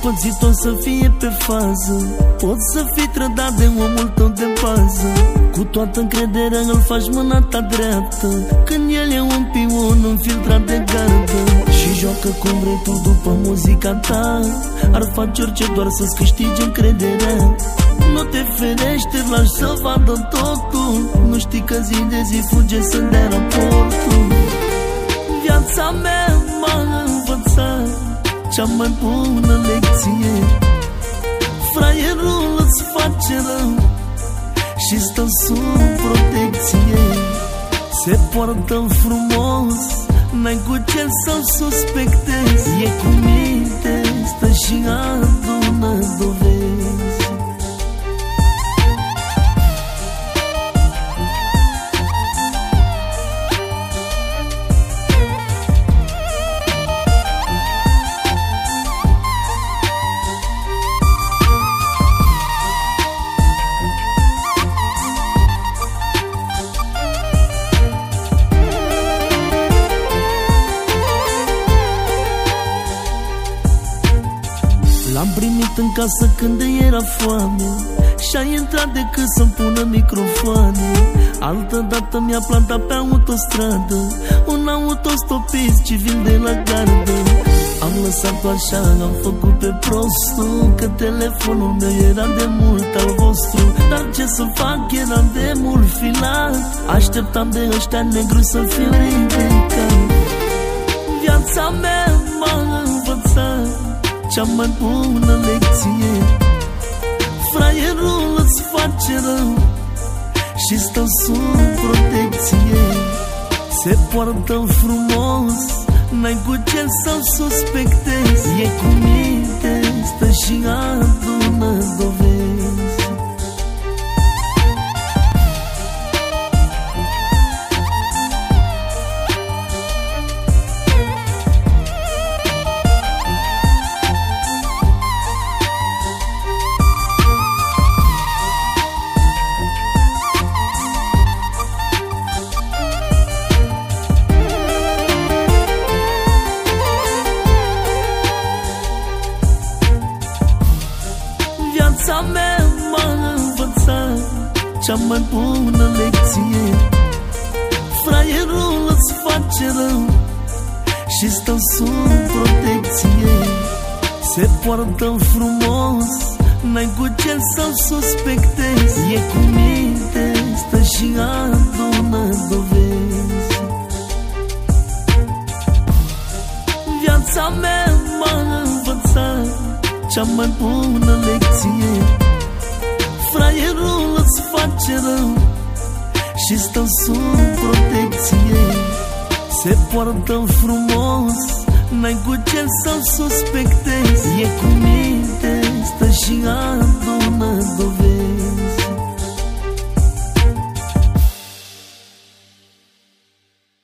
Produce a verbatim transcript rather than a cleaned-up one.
pățit o să fie pe fază. Poți să fii trădat de omul tău de bază. Cu toată încrederea îl faci mâna ta dreaptă, când el e un pion înfiltrat de gardă. Și joacă cum vrei tu după muzica ta, ar face orice doar să-ți câștige încrederea. Nu te ferește, lași să vadă totul. Nu știi că zi de zi fuge să dea raportul. Viața mea m-a învățat cea mai bună lecție. Fraierul îți face rău și stă sub protecție. Se poartă frumos, n-ai cu ce să-l suspectezi. E cu minte, stă și adună dovezi. L-am primit în casă când era foame și-a intrat decât să-mi pună microfoane. Altă dată mi-a plantat pe autostradă un autostopist civil de la gardă. Am lăsat-o așa, am făcut pe prostul, că telefonul meu era de mult al vostru. Dar ce să fac, era de mult filat, așteptam de ăștia negru să fiu ridicat. Viața mea m-a învățat cea mai bună lecție. Fraierul îți face rău și stă sub protecție. Se poartă frumos, n-ai cu ce să-l suspectezi. E cu minte, stă și adună dovezi. Viața mea m-a învățat cea mai bună lecție. Fraierul îți face rău și stă sub protecție. Se poartă frumos, n-ai cu ce să-l suspectezi. E cu minte, stă și adună dovezi. Viața mea m-a învățat cea mai bună lecție. Fraierul îți face rău și stă sub protecție. Se poartă frumos, n-ai cu ce să-l suspectezi. E cu minte, stă și